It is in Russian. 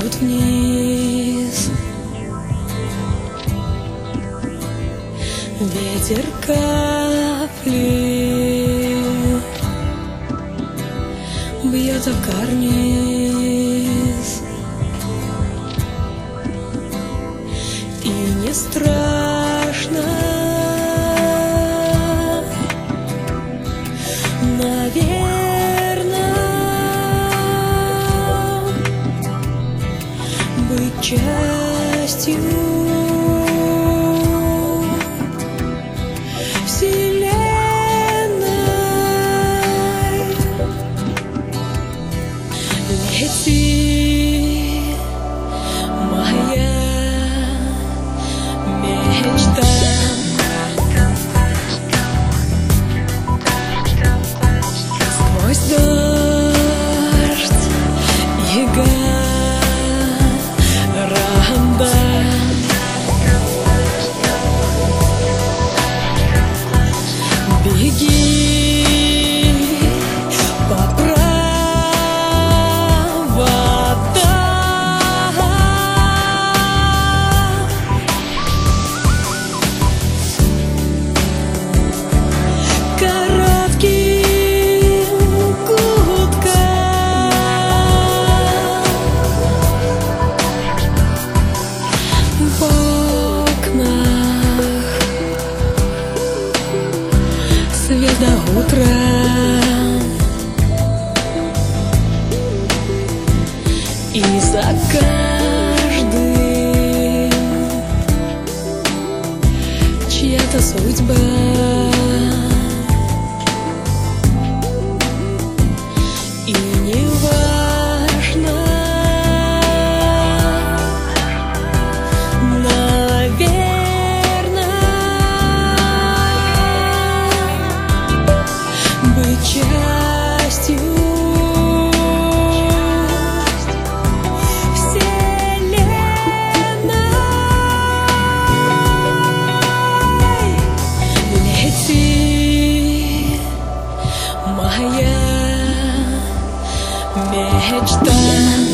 падают вниз. Ветер капли бьет о карниз, и не страшно, наверное, быть частью вселенной. Лети, моя мечта. Сквозь дождь и города беги по проводам. Коротким гудкам в окнах свет до утра. И за каждым чья-то судьба. И не важно, наверное, быть частью вселенной. Лети, моя мечта.